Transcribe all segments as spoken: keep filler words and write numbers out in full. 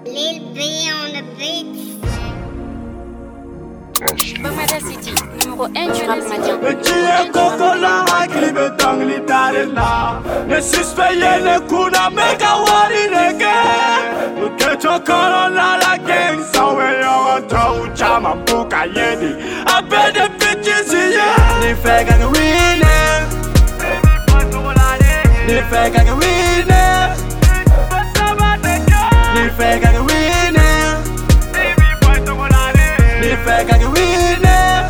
Lil B on the beat. Bamada City, numéro un du rap madien. Le tia kokola aklibe tangli tarela. Ne suspeye ne kuna mega wari nege. Uke chokoro la la gang sawe yo to chama buka yedi. I bet the bitches yeah. Ni fake and winner. Ni fake and winner. Ni fake and winner. Ni fake and winner.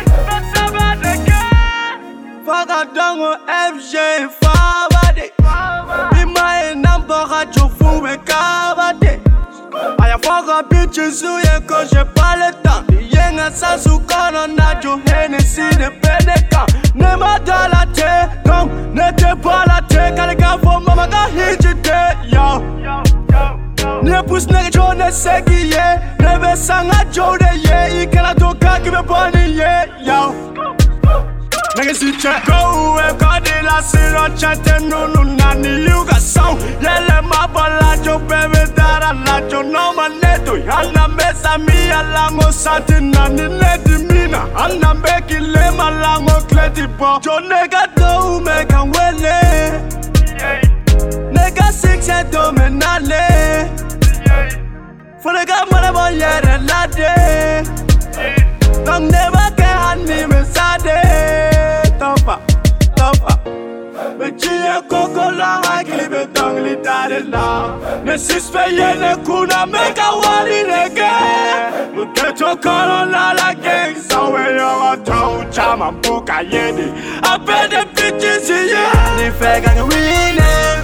Fuck a dongo F J Fabade. Be my number at your phone with Kabade. I fuck a bitches who you cause j'ai pas le temps. Y'en a ça sous qu'on a du Hennessy de Beneca. Ne m'a dans la tête, non, n'était pas la tête. Quand les gars font maman quand hit you dead, yo. Ne pousse ne jo ne sais qui est. Ne veut sanga jo de ye. Il kala toka qui me bonne ye, yo. Nigga si check go e kadi la siro chate nunu nani yuga song yele mabala jo bebe dara la jo no maneto ana mesa mi alango santi nani ledi mina ana beki le malango kleti bo jo nigga do me kan wele nigga six and do me nale for the guy mother boy yere lade don't never get honey me sade Topa, topa. Me tia kokola aklibe tangli tarela. Ne suspeye ne kuna mega wali nege. Uke chokoro la la gang sawe yo to chama buka yedi. I bet the bitches yeah. Ni fake and winner.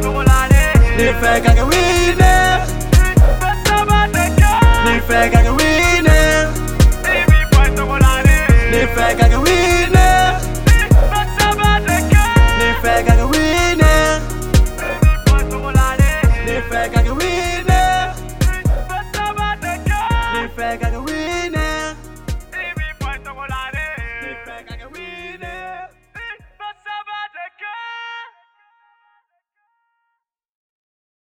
Ni fake and winner. Ni fake and winner.